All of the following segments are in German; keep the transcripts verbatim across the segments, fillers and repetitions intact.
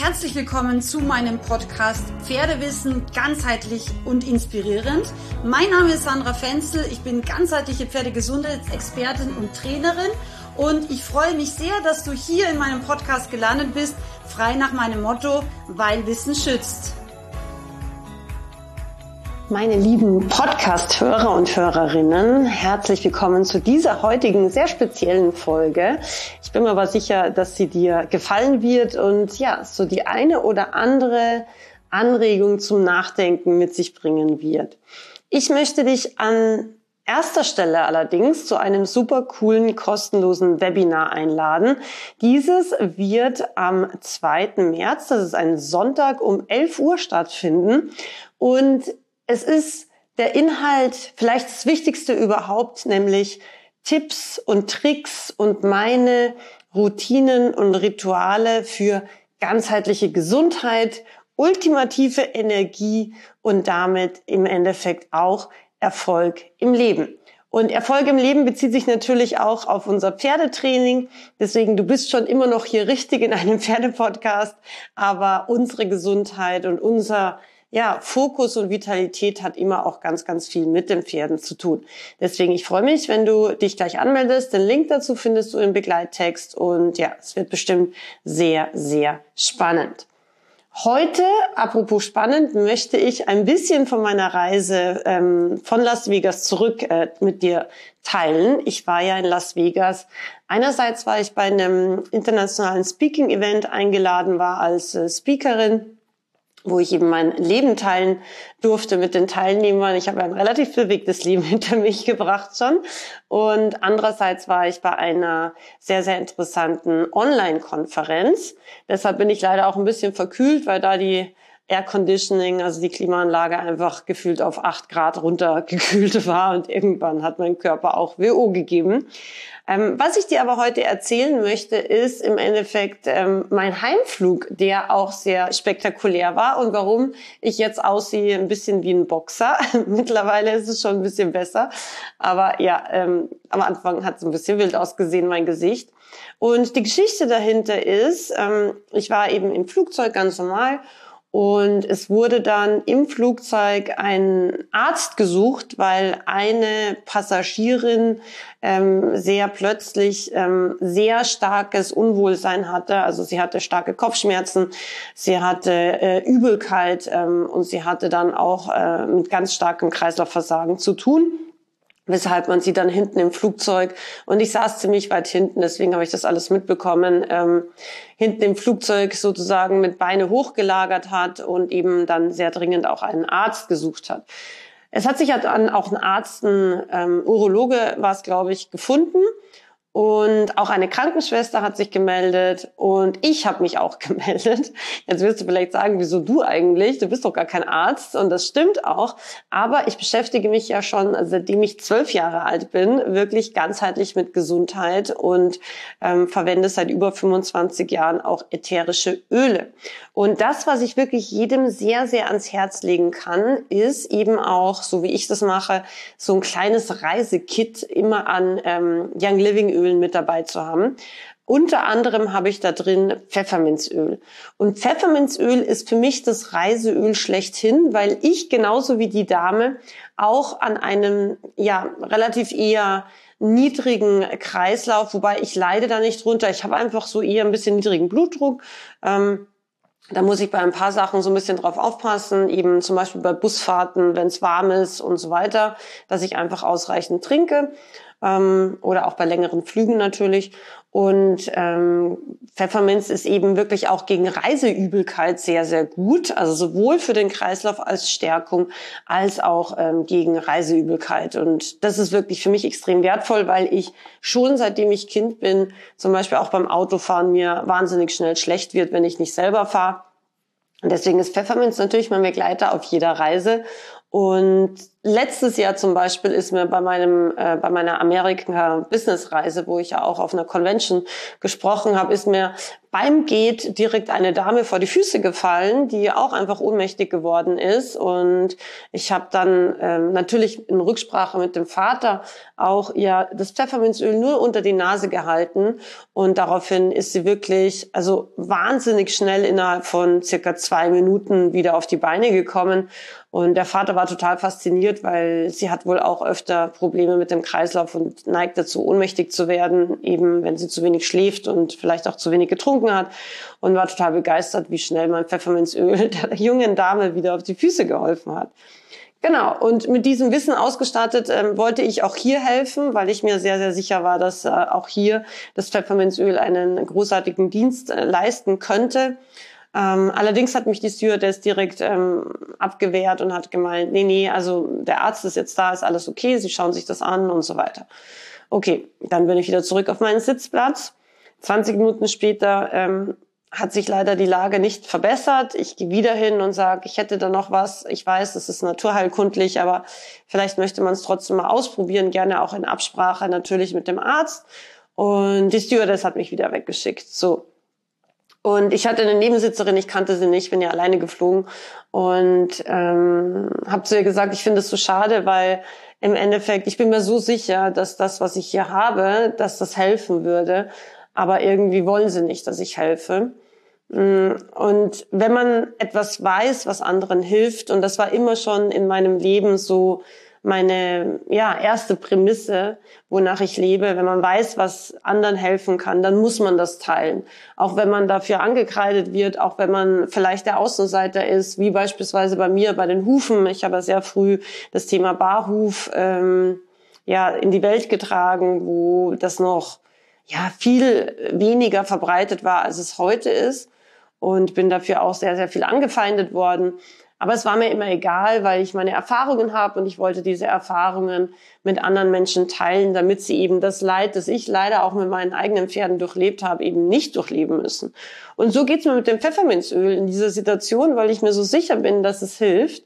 Herzlich willkommen zu meinem Podcast Pferdewissen ganzheitlich und inspirierend. Mein Name ist Sandra Fenzel, ich bin ganzheitliche Pferdegesundheitsexpertin und Trainerin und ich freue mich sehr, dass du hier in meinem Podcast gelandet bist, frei nach meinem Motto, weil Wissen schützt. Meine lieben Podcast-Hörer und Hörerinnen, herzlich willkommen zu dieser heutigen sehr speziellen Folge. Ich bin mir aber sicher, dass sie dir gefallen wird und ja, so die eine oder andere Anregung zum Nachdenken mit sich bringen wird. Ich möchte dich an erster Stelle allerdings zu einem super coolen, kostenlosen Webinar einladen. Dieses wird am zweiten März, das ist ein Sonntag, um elf Uhr stattfinden und es ist der Inhalt vielleicht das Wichtigste überhaupt, nämlich Tipps und Tricks und meine Routinen und Rituale für ganzheitliche Gesundheit, ultimative Energie und damit im Endeffekt auch Erfolg im Leben. Und Erfolg im Leben bezieht sich natürlich auch auf unser Pferdetraining. Deswegen, du bist schon immer noch hier richtig in einem Pferdepodcast, aber unsere Gesundheit und unser Ja, Fokus und Vitalität hat immer auch ganz, ganz viel mit den Pferden zu tun. Deswegen, ich freue mich, wenn du dich gleich anmeldest. Den Link dazu findest du im Begleittext und ja, es wird bestimmt sehr, sehr spannend. Heute, apropos spannend, möchte ich ein bisschen von meiner Reise ähm, von Las Vegas zurück äh, mit dir teilen. Ich war ja in Las Vegas. Einerseits war ich bei einem internationalen Speaking-Event eingeladen, war als äh, Speakerin, wo ich eben mein Leben teilen durfte mit den Teilnehmern. Ich habe ein relativ bewegtes Leben hinter mich gebracht schon. Und andererseits war ich bei einer sehr, sehr interessanten Online-Konferenz. Deshalb bin ich leider auch ein bisschen verkühlt, weil da die Air Conditioning, also die Klimaanlage, einfach gefühlt auf acht Grad runtergekühlt war und irgendwann hat mein Körper auch W O gegeben. Ähm, was ich dir aber heute erzählen möchte, ist im Endeffekt ähm, mein Heimflug, der auch sehr spektakulär war und warum ich jetzt aussehe ein bisschen wie ein Boxer. Mittlerweile ist es schon ein bisschen besser, aber ja, ähm, am Anfang hat es ein bisschen wild ausgesehen, mein Gesicht. Und die Geschichte dahinter ist, ähm, ich war eben im Flugzeug ganz normal. Und es wurde dann im Flugzeug ein Arzt gesucht, weil eine Passagierin ähm, sehr plötzlich ähm, sehr starkes Unwohlsein hatte. Also sie hatte starke Kopfschmerzen, sie hatte äh, Übelkeit ähm, und sie hatte dann auch äh, mit ganz starkem Kreislaufversagen zu tun, weshalb man sie dann hinten im Flugzeug, und ich saß ziemlich weit hinten, deswegen habe ich das alles mitbekommen, ähm, hinten im Flugzeug sozusagen mit Beine hochgelagert hat und eben dann sehr dringend auch einen Arzt gesucht hat. Es hat sich halt dann auch ein Arzt, ein ähm, Urologe war es, glaube ich, gefunden. Und auch eine Krankenschwester hat sich gemeldet und ich habe mich auch gemeldet. Jetzt wirst du vielleicht sagen, wieso du eigentlich? Du bist doch gar kein Arzt und das stimmt auch. Aber ich beschäftige mich ja schon, seitdem ich zwölf Jahre alt bin, wirklich ganzheitlich mit Gesundheit und ähm, verwende seit über fünfundzwanzig Jahren auch ätherische Öle. Und das, was ich wirklich jedem sehr, sehr ans Herz legen kann, ist eben auch, so wie ich das mache, so ein kleines Reisekit immer an ähm, Young Living Ölen mit dabei zu haben. Unter anderem habe ich da drin Pfefferminzöl. Und Pfefferminzöl ist für mich das Reiseöl schlechthin, weil ich genauso wie die Dame auch an einem ja relativ eher niedrigen Kreislauf, wobei ich leide da nicht drunter. Ich habe einfach so eher ein bisschen niedrigen Blutdruck. Ähm, Da muss ich bei ein paar Sachen so ein bisschen drauf aufpassen, eben zum Beispiel bei Busfahrten, wenn es warm ist und so weiter, dass ich einfach ausreichend trinke ähm, oder auch bei längeren Flügen natürlich. Und ähm, Pfefferminz ist eben wirklich auch gegen Reiseübelkeit sehr, sehr gut, also sowohl für den Kreislauf als Stärkung als auch ähm, gegen Reiseübelkeit. Und das ist wirklich für mich extrem wertvoll, weil ich schon seitdem ich Kind bin, zum Beispiel auch beim Autofahren, mir wahnsinnig schnell schlecht wird, wenn ich nicht selber fahre. Und deswegen ist Pfefferminz natürlich mein Begleiter auf jeder Reise. Und letztes Jahr zum Beispiel ist mir bei meinem äh, bei meiner Amerika-Business-Reise, wo ich ja auch auf einer Convention gesprochen habe, ist mir beim Geht direkt eine Dame vor die Füße gefallen, die auch einfach ohnmächtig geworden ist. Und ich habe dann ähm, natürlich in Rücksprache mit dem Vater auch ihr das Pfefferminzöl nur unter die Nase gehalten. Und daraufhin ist sie wirklich, also wahnsinnig schnell innerhalb von circa zwei Minuten wieder auf die Beine gekommen. Und der Vater war total fasziniert, weil sie hat wohl auch öfter Probleme mit dem Kreislauf und neigt dazu, ohnmächtig zu werden, eben wenn sie zu wenig schläft und vielleicht auch zu wenig getrunken hat, und war total begeistert, wie schnell mein Pfefferminzöl der jungen Dame wieder auf die Füße geholfen hat. Genau, und mit diesem Wissen ausgestattet ähm, wollte ich auch hier helfen, weil ich mir sehr, sehr sicher war, dass äh, auch hier das Pfefferminzöl einen großartigen Dienst äh, leisten könnte. Ähm, allerdings hat mich die Stewardess direkt ähm, abgewehrt und hat gemeint, nee, nee, also der Arzt ist jetzt da, ist alles okay, Sie schauen sich das an und so weiter. Okay, dann bin ich wieder zurück auf meinen Sitzplatz. zwanzig Minuten später ähm, hat sich leider die Lage nicht verbessert. Ich gehe wieder hin und sage, ich hätte da noch was. Ich weiß, das ist naturheilkundlich, aber vielleicht möchte man es trotzdem mal ausprobieren, gerne auch in Absprache natürlich mit dem Arzt. Und die Stewardess hat mich wieder weggeschickt. So. Und ich hatte eine Nebensitzerin, ich kannte sie nicht, bin ja alleine geflogen und ähm, habe zu ihr gesagt, ich finde es so schade, weil im Endeffekt, ich bin mir so sicher, dass das, was ich hier habe, dass das helfen würde, aber irgendwie wollen sie nicht, dass ich helfe. Und wenn man etwas weiß, was anderen hilft, und das war immer schon in meinem Leben so meine ja erste Prämisse, wonach ich lebe, wenn man weiß, was anderen helfen kann, dann muss man das teilen. Auch wenn man dafür angekreidet wird, auch wenn man vielleicht der Außenseiter ist, wie beispielsweise bei mir bei den Hufen. Ich habe sehr früh das Thema Barhuf ähm, ja in die Welt getragen, wo das noch ja viel weniger verbreitet war, als es heute ist, und bin dafür auch sehr, sehr viel angefeindet worden. Aber es war mir immer egal, weil ich meine Erfahrungen habe und ich wollte diese Erfahrungen mit anderen Menschen teilen, damit sie eben das Leid, das ich leider auch mit meinen eigenen Pferden durchlebt habe, eben nicht durchleben müssen. Und so geht's mir mit dem Pfefferminzöl in dieser Situation, weil ich mir so sicher bin, dass es hilft.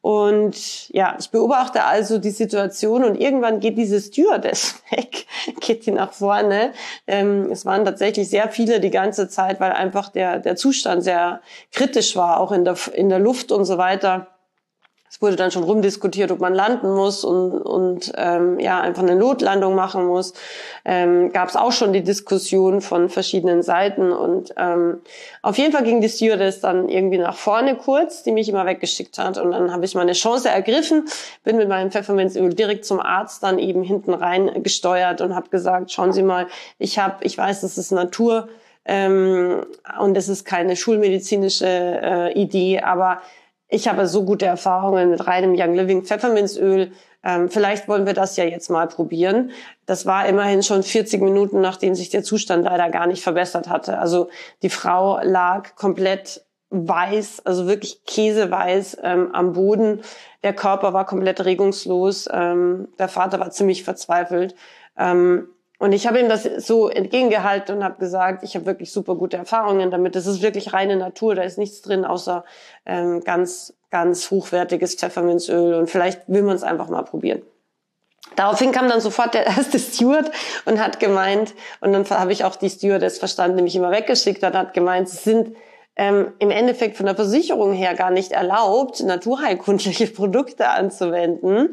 Und ja, ich beobachte also die Situation und irgendwann geht diese Stewardess weg, geht die nach vorne. Ähm, es waren tatsächlich sehr viele die ganze Zeit, weil einfach der der Zustand sehr kritisch war, auch in der in der Luft und so weiter. Es wurde dann schon rumdiskutiert, ob man landen muss und und ähm, ja einfach eine Notlandung machen muss. Ähm, Gab es auch schon die Diskussion von verschiedenen Seiten, und ähm, auf jeden Fall ging die Stewardess dann irgendwie nach vorne kurz, die mich immer weggeschickt hat, und dann habe ich meine Chance ergriffen, bin mit meinem Pfefferminzöl direkt zum Arzt dann eben hinten rein gesteuert und habe gesagt, schauen Sie mal, ich habe, ich weiß, das ist Natur ähm, und es ist keine schulmedizinische äh, Idee, aber ich habe so gute Erfahrungen mit reinem Young Living Pfefferminzöl. Ähm, vielleicht wollen wir das ja jetzt mal probieren. Das war immerhin schon vierzig Minuten, nachdem sich der Zustand leider gar nicht verbessert hatte. Also die Frau lag komplett weiß, also wirklich käseweiß ähm, am Boden. Der Körper war komplett regungslos. Ähm, der Vater war ziemlich verzweifelt. Ähm, Und ich habe ihm das so entgegengehalten und habe gesagt, ich habe wirklich super gute Erfahrungen damit. Das ist wirklich reine Natur, da ist nichts drin außer ähm, ganz, ganz hochwertiges Pfefferminzöl, und vielleicht will man es einfach mal probieren. Daraufhin kam dann sofort der erste Steward und hat gemeint, und dann habe ich auch die Stewardess verstanden, die mich immer weggeschickt hat, hat gemeint, es sind ähm, im Endeffekt von der Versicherung her gar nicht erlaubt, naturheilkundliche Produkte anzuwenden,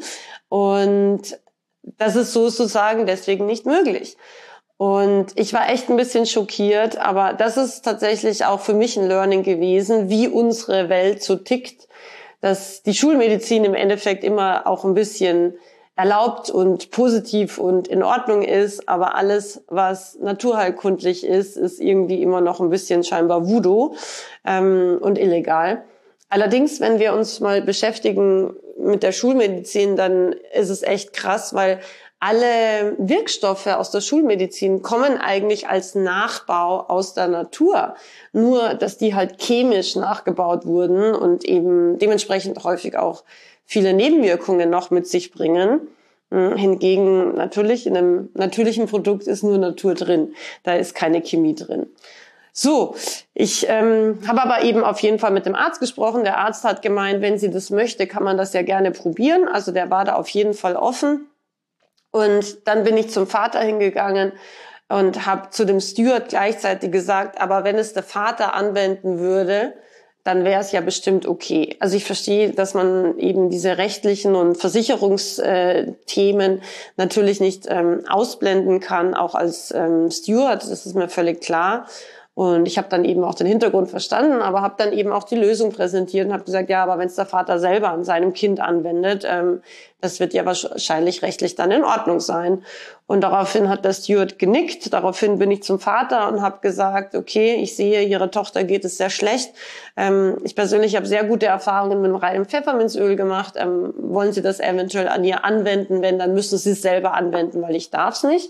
und das ist sozusagen deswegen nicht möglich. Und ich war echt ein bisschen schockiert, aber das ist tatsächlich auch für mich ein Learning gewesen, wie unsere Welt so tickt, dass die Schulmedizin im Endeffekt immer auch ein bisschen erlaubt und positiv und in Ordnung ist, aber alles, was naturheilkundlich ist, ist irgendwie immer noch ein bisschen scheinbar Voodoo ähm, und illegal. Allerdings, wenn wir uns mal beschäftigen mit der Schulmedizin, dann ist es echt krass, weil alle Wirkstoffe aus der Schulmedizin kommen eigentlich als Nachbau aus der Natur. Nur, dass die halt chemisch nachgebaut wurden und eben dementsprechend häufig auch viele Nebenwirkungen noch mit sich bringen. Hingegen natürlich in einem natürlichen Produkt ist nur Natur drin. Da ist keine Chemie drin. So, ich ähm, habe aber eben auf jeden Fall mit dem Arzt gesprochen. Der Arzt hat gemeint, wenn sie das möchte, kann man das ja gerne probieren. Also der war da auf jeden Fall offen. Und dann bin ich zum Vater hingegangen und habe zu dem Steward gleichzeitig gesagt, aber wenn es der Vater anwenden würde, dann wäre es ja bestimmt okay. Also ich verstehe, dass man eben diese rechtlichen und Versicherungsthemen natürlich nicht ähm, ausblenden kann, auch als ähm, Steward, das ist mir völlig klar. Und ich habe dann eben auch den Hintergrund verstanden, aber habe dann eben auch die Lösung präsentiert und habe gesagt, ja, aber wenn es der Vater selber an seinem Kind anwendet, ähm, das wird ja wahrscheinlich rechtlich dann in Ordnung sein. Und daraufhin hat der Steward genickt. Daraufhin bin ich zum Vater und habe gesagt, okay, ich sehe, Ihrer Tochter geht es sehr schlecht. Ähm, ich persönlich habe sehr gute Erfahrungen mit reinem Pfefferminzöl gemacht. Ähm, wollen Sie das eventuell an ihr anwenden? Wenn, dann müssen Sie es selber anwenden, weil ich darf es nicht.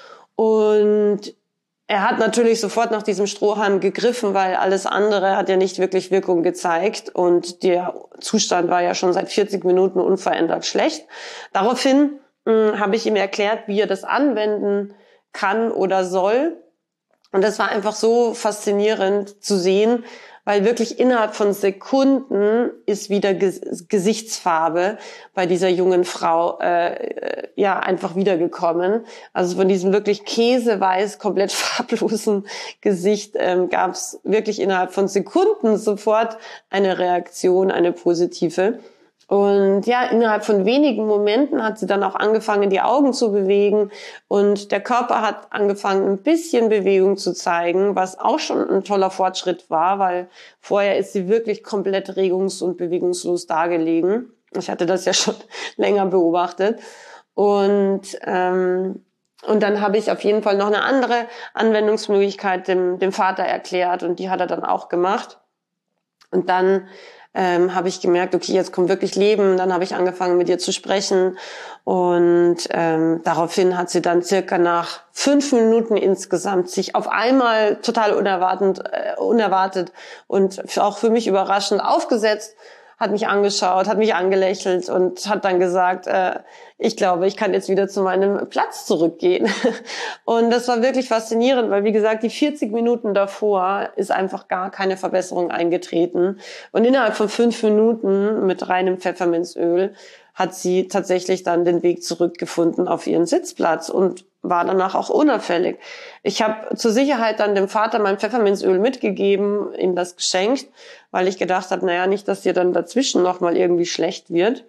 Und er hat natürlich sofort nach diesem Strohhalm gegriffen, weil alles andere hat ja nicht wirklich Wirkung gezeigt und der Zustand war ja schon seit vierzig Minuten unverändert schlecht. Daraufhin mh, habe ich ihm erklärt, wie er das anwenden kann oder soll. Und das war einfach so faszinierend zu sehen, weil wirklich innerhalb von Sekunden ist wieder Ges- Gesichtsfarbe bei dieser jungen Frau äh, ja einfach wiedergekommen. Also von diesem wirklich käseweiß, komplett farblosen Gesicht ähm, gab es wirklich innerhalb von Sekunden sofort eine Reaktion, eine positive. Und ja, innerhalb von wenigen Momenten hat sie dann auch angefangen, die Augen zu bewegen und der Körper hat angefangen, ein bisschen Bewegung zu zeigen, was auch schon ein toller Fortschritt war, weil vorher ist sie wirklich komplett regungs- und bewegungslos dagelegen. Ich hatte das ja schon länger beobachtet. Und ähm, und dann habe ich auf jeden Fall noch eine andere Anwendungsmöglichkeit dem, dem Vater erklärt und die hat er dann auch gemacht. Und dann ähm, habe ich gemerkt, okay, jetzt kommt wirklich Leben. Dann habe ich angefangen, mit ihr zu sprechen und ähm, daraufhin hat sie dann circa nach fünf Minuten insgesamt sich auf einmal total unerwartet, äh, unerwartet und auch für mich überraschend aufgesetzt, hat mich angeschaut, hat mich angelächelt und hat dann gesagt, äh, ich glaube, ich kann jetzt wieder zu meinem Platz zurückgehen. Und das war wirklich faszinierend, weil wie gesagt, die vierzig Minuten davor ist einfach gar keine Verbesserung eingetreten. Und innerhalb von fünf Minuten mit reinem Pfefferminzöl hat sie tatsächlich dann den Weg zurückgefunden auf ihren Sitzplatz und war danach auch unauffällig. Ich habe zur Sicherheit dann dem Vater mein Pfefferminzöl mitgegeben, ihm das geschenkt, weil ich gedacht habe, naja, nicht, dass dir dann dazwischen nochmal irgendwie schlecht wird.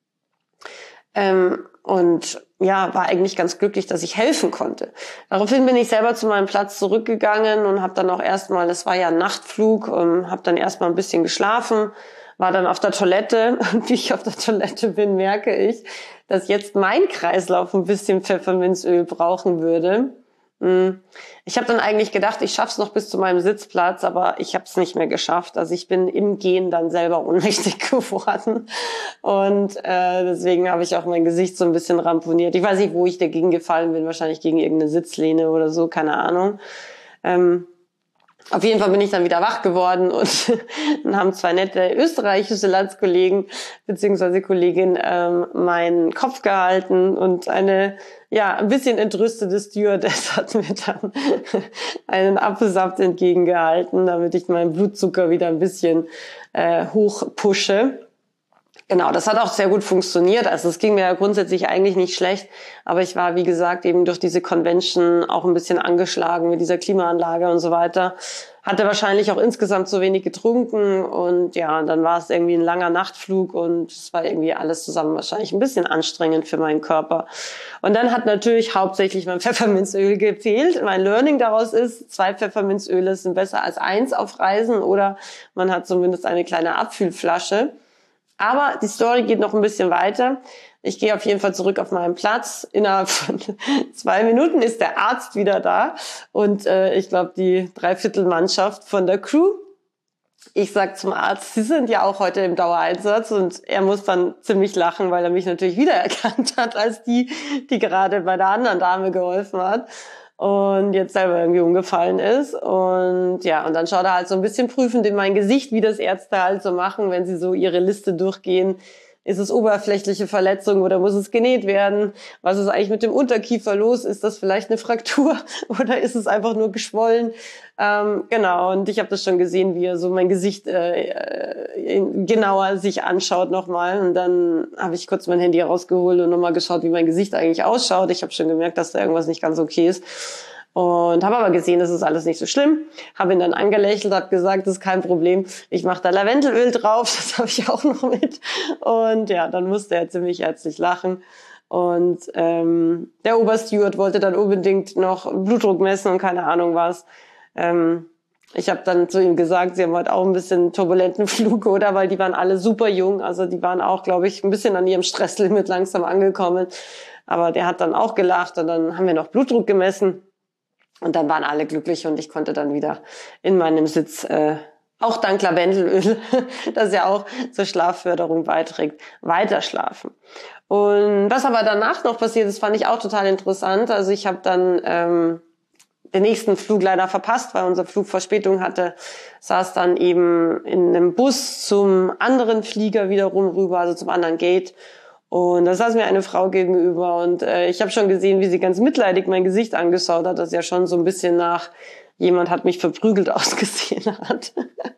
Ähm, und ja, war eigentlich ganz glücklich, dass ich helfen konnte. Daraufhin bin ich selber zu meinem Platz zurückgegangen und habe dann auch erstmal, es war ja ein Nachtflug, ähm, habe dann erstmal ein bisschen geschlafen, war dann auf der Toilette und wie ich auf der Toilette bin, merke ich, dass jetzt mein Kreislauf ein bisschen Pfefferminzöl brauchen würde. Ich habe dann eigentlich gedacht, ich schaff's noch bis zu meinem Sitzplatz, aber ich habe es nicht mehr geschafft. Also ich bin im Gehen dann selber ohnmächtig geworden und äh, deswegen habe ich auch mein Gesicht so ein bisschen ramponiert. Ich weiß nicht, wo ich dagegen gefallen bin, wahrscheinlich gegen irgendeine Sitzlehne oder so, keine Ahnung. Ähm, Auf jeden Fall bin ich dann wieder wach geworden und dann haben zwei nette österreichische Landskollegen beziehungsweise Kollegin ähm, meinen Kopf gehalten und eine ja ein bisschen entrüstete Stewardess hat mir dann einen Apfelsaft entgegengehalten, damit ich meinen Blutzucker wieder ein bisschen äh, hochpushe. Genau, das hat auch sehr gut funktioniert. Also es ging mir ja grundsätzlich eigentlich nicht schlecht, aber ich war, wie gesagt, eben durch diese Convention auch ein bisschen angeschlagen mit dieser Klimaanlage und so weiter. Hatte wahrscheinlich auch insgesamt zu wenig getrunken und ja, dann war es irgendwie ein langer Nachtflug und es war irgendwie alles zusammen wahrscheinlich ein bisschen anstrengend für meinen Körper. Und dann hat natürlich hauptsächlich mein Pfefferminzöl gefehlt. Mein Learning daraus ist, zwei Pfefferminzöle sind besser als eins auf Reisen oder man hat zumindest eine kleine Abfüllflasche. Aber die Story geht noch ein bisschen weiter. Ich gehe auf jeden Fall zurück auf meinen Platz. Innerhalb von zwei Minuten ist der Arzt wieder da und äh, ich glaube die Dreiviertelmannschaft von der Crew. Ich sag zum Arzt, Sie sind ja auch heute im Dauereinsatz und er muss dann ziemlich lachen, weil er mich natürlich wiedererkannt hat als die, die gerade bei der anderen Dame geholfen hat und jetzt selber irgendwie umgefallen ist. Und ja, und dann schaut er halt so ein bisschen prüfend in mein Gesicht, wie das Ärzte halt so machen, wenn sie so ihre Liste durchgehen, Ist es oberflächliche Verletzung oder muss es genäht werden? Was ist eigentlich mit dem Unterkiefer los? Ist das vielleicht eine Fraktur oder ist es einfach nur geschwollen? Ähm, genau, und ich habe das schon gesehen, wie er so mein Gesicht äh, genauer sich anschaut nochmal. Und dann habe ich kurz mein Handy herausgeholt und nochmal geschaut, wie mein Gesicht eigentlich ausschaut. Ich habe schon gemerkt, dass da irgendwas nicht ganz okay ist. Und habe aber gesehen, das ist alles nicht so schlimm. Habe ihn dann angelächelt, habe gesagt, das ist kein Problem. Ich mache da Lavendelöl drauf, das habe ich auch noch mit. Und ja, dann musste er ziemlich herzlich lachen. Und ähm, der Obersteward wollte dann unbedingt noch Blutdruck messen und keine Ahnung was. Ähm, ich habe dann zu ihm gesagt, sie haben heute auch ein bisschen turbulenten Flug, oder? Weil die waren alle super jung. Also die waren auch, glaube ich, ein bisschen an ihrem Stresslimit langsam angekommen. Aber der hat dann auch gelacht und dann haben wir noch Blutdruck gemessen. Und dann waren alle glücklich und ich konnte dann wieder in meinem Sitz, äh, auch dank Lavendelöl, das ja auch zur Schlafförderung beiträgt, weiter schlafen. Und was aber danach noch passiert ist, fand ich auch total interessant. Also ich habe dann ähm, den nächsten Flug leider verpasst, weil unser Flug Verspätung hatte, saß dann eben in einem Bus zum anderen Flieger wiederum rüber, also zum anderen Gate. Und da saß mir eine Frau gegenüber und äh, ich habe schon gesehen, wie sie ganz mitleidig mein Gesicht angeschaut hat, das ja schon so ein bisschen nach jemand hat mich verprügelt ausgesehen hat.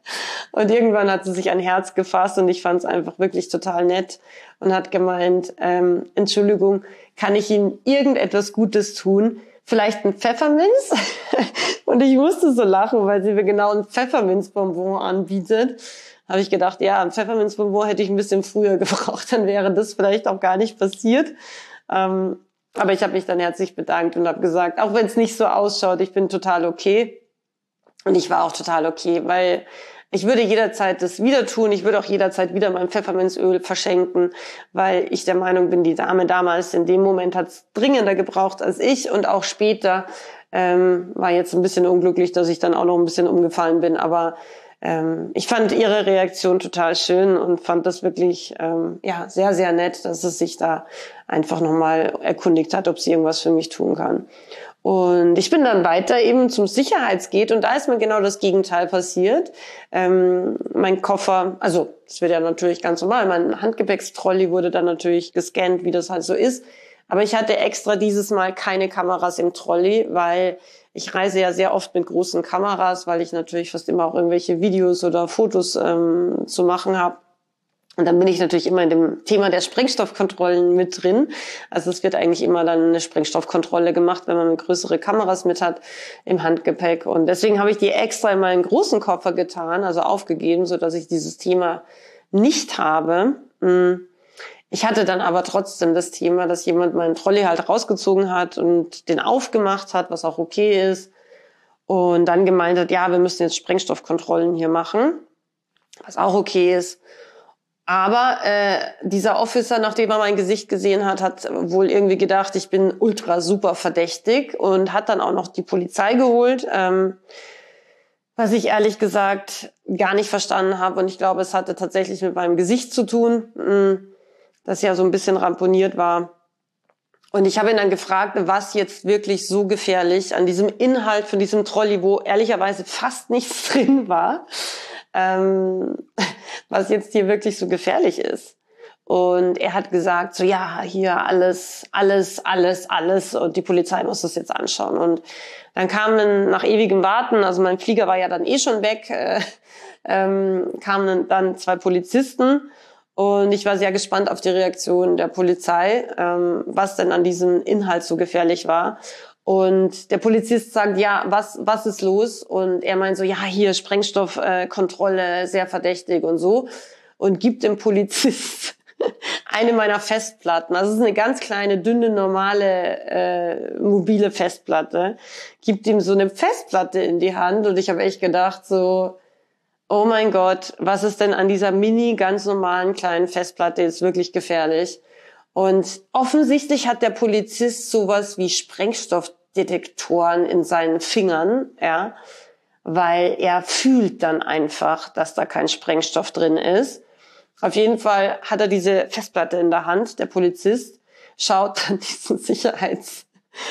Und irgendwann hat sie sich ein Herz gefasst und ich fand es einfach wirklich total nett und hat gemeint, ähm, Entschuldigung, kann ich Ihnen irgendetwas Gutes tun? Vielleicht ein Pfefferminz? Und ich musste so lachen, weil sie mir genau ein Pfefferminzbonbon anbietet. Habe ich gedacht, ja, ein Pfefferminzbonbon hätte ich ein bisschen früher gebraucht, dann wäre das vielleicht auch gar nicht passiert. Ähm, aber ich habe mich dann herzlich bedankt und habe gesagt, auch wenn es nicht so ausschaut, ich bin total okay. Und ich war auch total okay, weil ich würde jederzeit das wieder tun. Ich würde auch jederzeit wieder mein Pfefferminzöl verschenken, weil ich der Meinung bin, die Dame damals in dem Moment hat es dringender gebraucht als ich. Und auch später ähm, war jetzt ein bisschen unglücklich, dass ich dann auch noch ein bisschen umgefallen bin. Aber ähm, ich fand ihre Reaktion total schön und fand das wirklich ähm, ja sehr, sehr nett, dass es sich da einfach nochmal erkundigt hat, ob sie irgendwas für mich tun kann. Und ich bin dann weiter eben zum Sicherheitsgate und da ist mir genau das Gegenteil passiert. Ähm, mein Koffer, also das wird ja natürlich ganz normal, mein Handgepäckstrolley wurde dann natürlich gescannt, wie das halt so ist. Aber ich hatte extra dieses Mal keine Kameras im Trolley, weil ich reise ja sehr oft mit großen Kameras, weil ich natürlich fast immer auch irgendwelche Videos oder Fotos ähm, zu machen habe. Und dann bin ich natürlich immer in dem Thema der Sprengstoffkontrollen mit drin. Also es wird eigentlich immer dann eine Sprengstoffkontrolle gemacht, wenn man größere Kameras mit hat im Handgepäck. Und deswegen habe ich die extra in meinen großen Koffer getan, also aufgegeben, so dass ich dieses Thema nicht habe. Ich hatte dann aber trotzdem das Thema, dass jemand meinen Trolley halt rausgezogen hat und den aufgemacht hat, was auch okay ist. Und dann gemeint hat, ja, wir müssen jetzt Sprengstoffkontrollen hier machen, was auch okay ist. Aber äh, dieser Officer, nachdem er mein Gesicht gesehen hat, hat wohl irgendwie gedacht, ich bin ultra super verdächtig und hat dann auch noch die Polizei geholt, ähm, was ich ehrlich gesagt gar nicht verstanden habe. Und ich glaube, es hatte tatsächlich mit meinem Gesicht zu tun, mh, das ja so ein bisschen ramponiert war. Und ich habe ihn dann gefragt, was jetzt wirklich so gefährlich an diesem Inhalt von diesem Trolley, wo ehrlicherweise fast nichts drin war, ähm, was jetzt hier wirklich so gefährlich ist. Und er hat gesagt, so ja, hier alles, alles, alles, alles und die Polizei muss das jetzt anschauen. Und dann kamen nach ewigem Warten, also mein Flieger war ja dann eh schon weg, äh, ähm, kamen dann zwei Polizisten und ich war sehr gespannt auf die Reaktion der Polizei, ähm, was denn an diesem Inhalt so gefährlich war. Und der Polizist sagt, ja, was was ist los? Und er meint so, ja, hier Sprengstoffkontrolle, äh, sehr verdächtig und so. Und gibt dem Polizist eine meiner Festplatten. Also es ist eine ganz kleine, dünne, normale, äh, mobile Festplatte. Gibt ihm so eine Festplatte in die Hand. Und ich habe echt gedacht so, oh mein Gott, was ist denn an dieser mini, ganz normalen kleinen Festplatte jetzt wirklich gefährlich? Und offensichtlich hat der Polizist sowas wie Sprengstoffdetektoren in seinen Fingern, ja, weil er fühlt dann einfach, dass da kein Sprengstoff drin ist. Auf jeden Fall hat er diese Festplatte in der Hand, der Polizist, schaut dann diesen Sicherheitsbeamten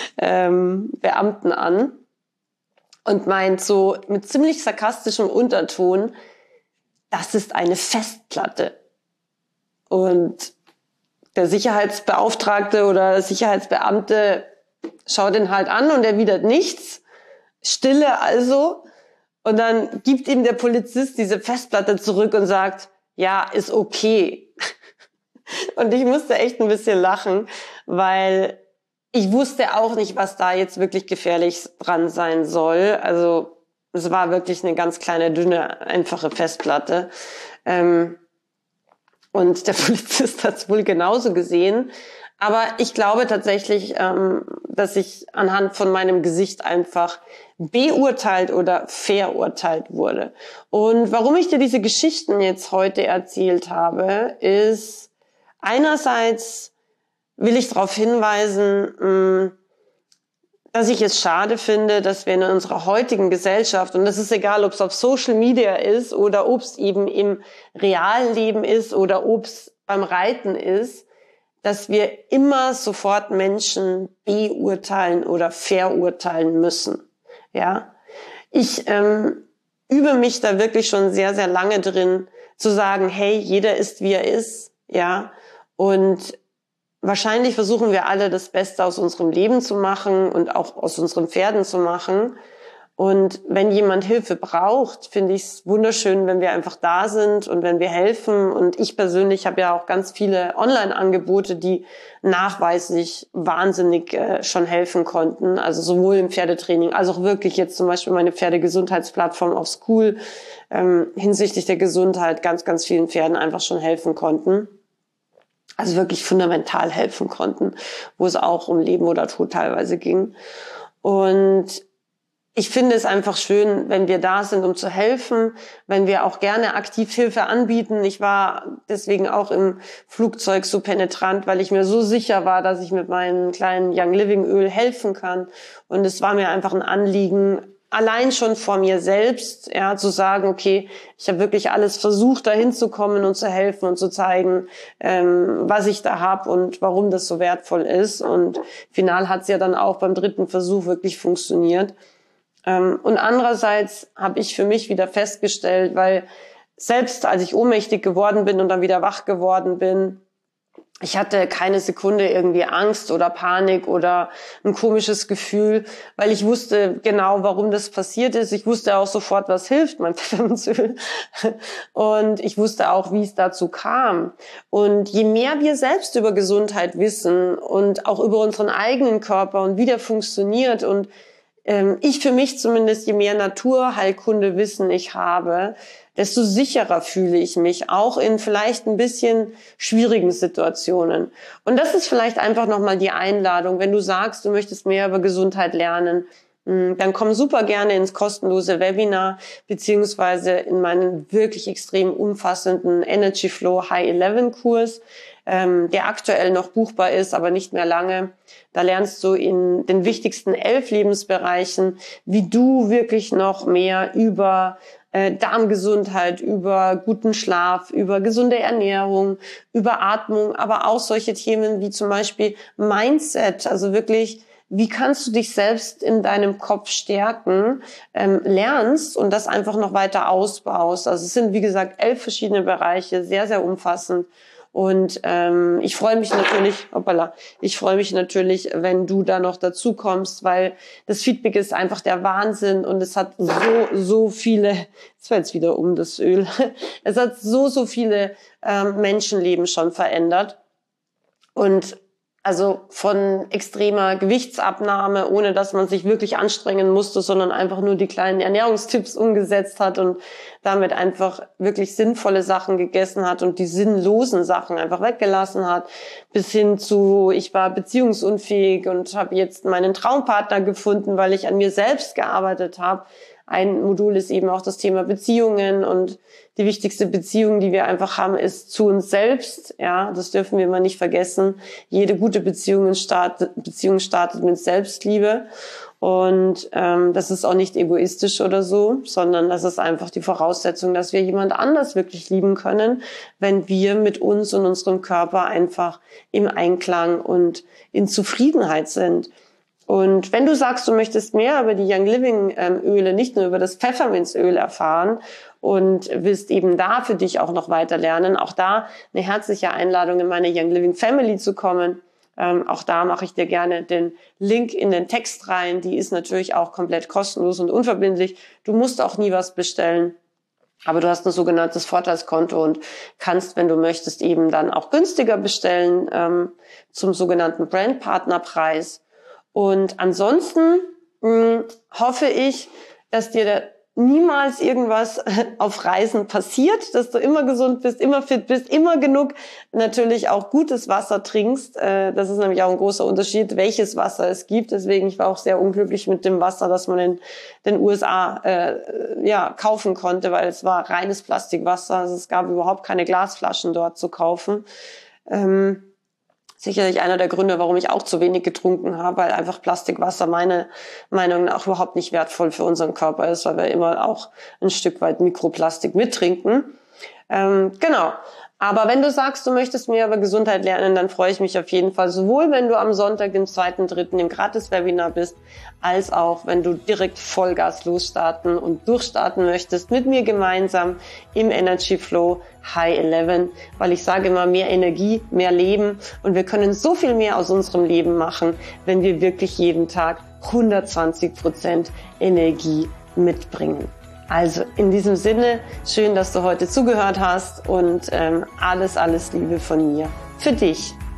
ähm, an und meint so mit ziemlich sarkastischem Unterton, das ist eine Festplatte. Und der Sicherheitsbeauftragte oder Sicherheitsbeamte schaut ihn halt an und erwidert nichts. Stille also. Und dann gibt ihm der Polizist diese Festplatte zurück und sagt, ja, ist okay. Und ich musste echt ein bisschen lachen, weil ich wusste auch nicht, was da jetzt wirklich gefährlich dran sein soll. Also es war wirklich eine ganz kleine, dünne, einfache Festplatte. Ähm, Und der Polizist hat es wohl genauso gesehen. Aber ich glaube tatsächlich, ähm, dass ich anhand von meinem Gesicht einfach beurteilt oder verurteilt wurde. Und warum ich dir diese Geschichten jetzt heute erzählt habe, ist einerseits will ich darauf hinweisen, mh, dass ich es schade finde, dass wir in unserer heutigen Gesellschaft, und das ist egal, ob es auf Social Media ist oder ob es eben im realen Leben ist oder ob es beim Reiten ist, dass wir immer sofort Menschen beurteilen oder verurteilen müssen. Ja, ich ähm, übe mich da wirklich schon sehr, sehr lange drin, zu sagen, hey, jeder ist, wie er ist, ja, und wahrscheinlich versuchen wir alle, das Beste aus unserem Leben zu machen und auch aus unseren Pferden zu machen. Und wenn jemand Hilfe braucht, finde ich es wunderschön, wenn wir einfach da sind und wenn wir helfen. Und ich persönlich habe ja auch ganz viele Online-Angebote, die nachweislich wahnsinnig äh, schon helfen konnten. Also sowohl im Pferdetraining als auch wirklich jetzt zum Beispiel meine Pferdegesundheitsplattform auf School ähm, hinsichtlich der Gesundheit ganz, ganz vielen Pferden einfach schon helfen konnten. Also wirklich fundamental helfen konnten, wo es auch um Leben oder Tod teilweise ging. Und ich finde es einfach schön, wenn wir da sind, um zu helfen, wenn wir auch gerne aktiv Hilfe anbieten. Ich war deswegen auch im Flugzeug so penetrant, weil ich mir so sicher war, dass ich mit meinem kleinen Young Living Öl helfen kann. Und es war mir einfach ein Anliegen, allein schon vor mir selbst, ja, zu sagen, okay, ich habe wirklich alles versucht, da hinzukommen und zu helfen und zu zeigen, ähm, was ich da habe und warum das so wertvoll ist. Und final hat es ja dann auch beim dritten Versuch wirklich funktioniert. Ähm, und andererseits habe ich für mich wieder festgestellt, weil selbst als ich ohnmächtig geworden bin und dann wieder wach geworden bin, ich hatte keine Sekunde irgendwie Angst oder Panik oder ein komisches Gefühl, weil ich wusste genau, warum das passiert ist. Ich wusste auch sofort, was hilft, mein Pfefferminzöl. Und ich wusste auch, wie es dazu kam. Und je mehr wir selbst über Gesundheit wissen und auch über unseren eigenen Körper und wie der funktioniert und ähm, ich für mich zumindest, je mehr Naturheilkundewissen ich habe, desto sicherer fühle ich mich, auch in vielleicht ein bisschen schwierigen Situationen. Und das ist vielleicht einfach nochmal die Einladung, wenn du sagst, du möchtest mehr über Gesundheit lernen, dann komm super gerne ins kostenlose Webinar, beziehungsweise in meinen wirklich extrem umfassenden Energy Flow High elf Kurs, der aktuell noch buchbar ist, aber nicht mehr lange. Da lernst du in den wichtigsten elf Lebensbereichen, wie du wirklich noch mehr über Darmgesundheit, über guten Schlaf, über gesunde Ernährung, über Atmung, aber auch solche Themen wie zum Beispiel Mindset, also wirklich, wie kannst du dich selbst in deinem Kopf stärken, ähm, lernst und das einfach noch weiter ausbaust. Also es sind, wie gesagt, elf verschiedene Bereiche, sehr, sehr umfassend. Und ähm, ich freue mich natürlich, hoppala, ich freue mich natürlich, wenn du da noch dazu kommst, weil das Feedback ist einfach der Wahnsinn und es hat so, so viele, jetzt fällt es wieder um das Öl, es hat so, so viele ähm, Menschenleben schon verändert. Und also von extremer Gewichtsabnahme, ohne dass man sich wirklich anstrengen musste, sondern einfach nur die kleinen Ernährungstipps umgesetzt hat und damit einfach wirklich sinnvolle Sachen gegessen hat und die sinnlosen Sachen einfach weggelassen hat, bis hin zu, ich war beziehungsunfähig und habe jetzt meinen Traumpartner gefunden, weil ich an mir selbst gearbeitet habe. Ein Modul ist eben auch das Thema Beziehungen und die wichtigste Beziehung, die wir einfach haben, ist zu uns selbst. Ja, das dürfen wir immer nicht vergessen. Jede gute Beziehung startet, Beziehung startet mit Selbstliebe und ähm, das ist auch nicht egoistisch oder so, sondern das ist einfach die Voraussetzung, dass wir jemand anders wirklich lieben können, wenn wir mit uns und unserem Körper einfach im Einklang und in Zufriedenheit sind. Und wenn du sagst, du möchtest mehr über die Young Living ähm, Öle, nicht nur über das Pfefferminzöl erfahren und willst eben da für dich auch noch weiter lernen, auch da eine herzliche Einladung, in meine Young Living Family zu kommen. Ähm, auch da mache ich dir gerne den Link in den Text rein. Die ist natürlich auch komplett kostenlos und unverbindlich. Du musst auch nie was bestellen. Aber du hast ein sogenanntes Vorteilskonto und kannst, wenn du möchtest, eben dann auch günstiger bestellen ähm, zum sogenannten Brandpartnerpreis. Und ansonsten mh, hoffe ich, dass dir da niemals irgendwas auf Reisen passiert, dass du immer gesund bist, immer fit bist, immer genug natürlich auch gutes Wasser trinkst. Das ist nämlich auch ein großer Unterschied, welches Wasser es gibt. Deswegen, ich war auch sehr unglücklich mit dem Wasser, das man in den U S A äh, ja kaufen konnte, weil es war reines Plastikwasser. Also es gab überhaupt keine Glasflaschen dort zu kaufen. Ähm, Sicherlich einer der Gründe, warum ich auch zu wenig getrunken habe, weil einfach Plastikwasser meiner Meinung nach überhaupt nicht wertvoll für unseren Körper ist, weil wir immer auch ein Stück weit Mikroplastik mittrinken. Ähm, genau. Aber wenn du sagst, du möchtest mehr über Gesundheit lernen, dann freue ich mich auf jeden Fall, sowohl wenn du am Sonntag, dem zweiten dritten im Gratis-Webinar bist, als auch wenn du direkt Vollgas losstarten und durchstarten möchtest mit mir gemeinsam im Energy Flow High elf, weil ich sage immer, mehr Energie, mehr Leben, und wir können so viel mehr aus unserem Leben machen, wenn wir wirklich jeden Tag hundertzwanzig Prozent Energie mitbringen. Also in diesem Sinne, schön, dass du heute zugehört hast, und ähm, alles, alles Liebe von mir für dich.